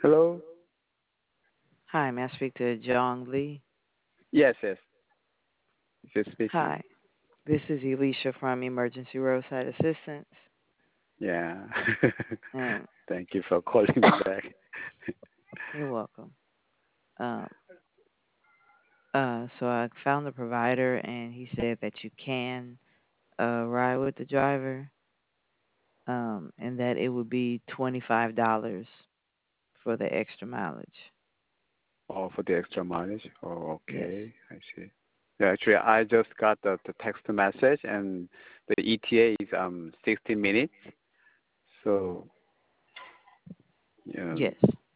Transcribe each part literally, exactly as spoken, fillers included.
Hello? Hi, may I speak to Jong Lee? Yes, yes. This is speaking. Hi, this is Elisha from Emergency Roadside Assistance. Yeah. And Thank you for calling me back. you're welcome. Um, uh, so I found the provider, and he said that you can uh, ride with the driver, um, and that it would be twenty-five dollars for the extra mileage. Oh, for the extra mileage? Oh, Yes. okay. I see. Yeah, actually, I just got the, the text message, and the E T A is um sixty minutes. So, um, Yes.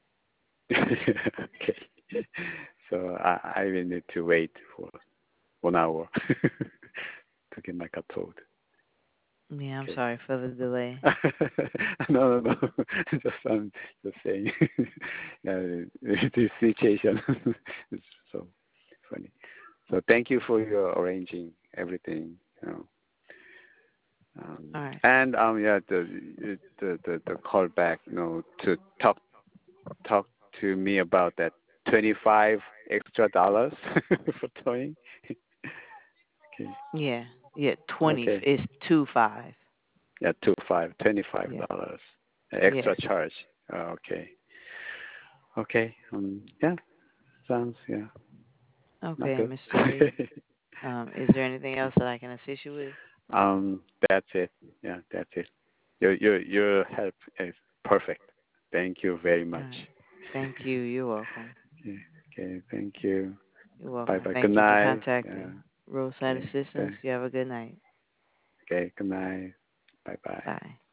okay. So I, I will need to wait for one hour to get my car towed. Yeah, I'm Okay. sorry for the delay. No, no, no. Just I'm just saying. Yeah, this situation is so funny. So thank you for your arranging everything. You know. Um, All right. and um, yeah, the the the the call back, you know, to talk talk to me about that twenty five extra dollars for towing. Okay. Yeah. Yeah. Twenty. Okay. It's two five. Yeah, two five twenty five Yeah. dollars Yes. extra charge. Uh, okay. Okay. Um. Yeah. Sounds yeah. Not Okay, good. mister Lee. Um, is there anything else that I can assist you with? um. That's it. Yeah. That's it. Your your your help is perfect. Thank you very All much. right. Thank you. You're welcome. Okay. Okay. Thank you. You're Bye welcome. bye. Good Thank you for night. Yeah. contacting Roadside Okay. Assistance. Th- You have a good night. Okay. Good night. Bye bye. Bye.